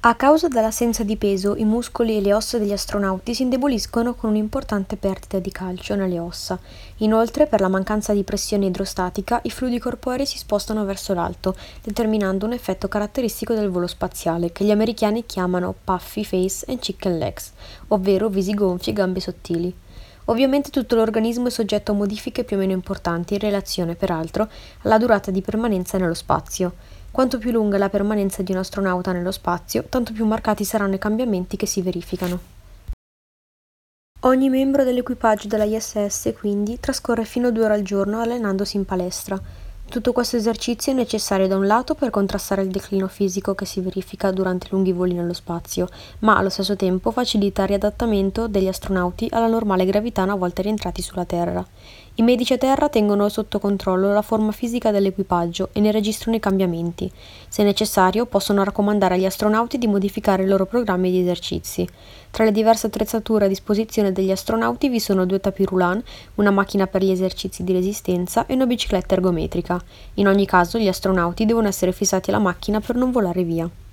A causa dell'assenza di peso, i muscoli e le ossa degli astronauti si indeboliscono con un'importante perdita di calcio nelle ossa. Inoltre, per la mancanza di pressione idrostatica, i fluidi corporei si spostano verso l'alto, determinando un effetto caratteristico del volo spaziale, che gli americani chiamano puffy face and chicken legs, ovvero visi gonfi e gambe sottili. Ovviamente tutto l'organismo è soggetto a modifiche più o meno importanti in relazione, peraltro, alla durata di permanenza nello spazio. Quanto più lunga è la permanenza di un astronauta nello spazio, tanto più marcati saranno i cambiamenti che si verificano. Ogni membro dell'equipaggio della ISS, quindi, trascorre fino a 2 ore al giorno allenandosi in palestra. Tutto questo esercizio è necessario da un lato per contrastare il declino fisico che si verifica durante lunghi voli nello spazio, ma allo stesso tempo facilita il riadattamento degli astronauti alla normale gravità una volta rientrati sulla Terra. I medici a terra tengono sotto controllo la forma fisica dell'equipaggio e ne registrano i cambiamenti. Se necessario, possono raccomandare agli astronauti di modificare i loro programmi di esercizi. Tra le diverse attrezzature a disposizione degli astronauti vi sono 2 tapis roulant, una macchina per gli esercizi di resistenza e una bicicletta ergometrica. In ogni caso, gli astronauti devono essere fissati alla macchina per non volare via.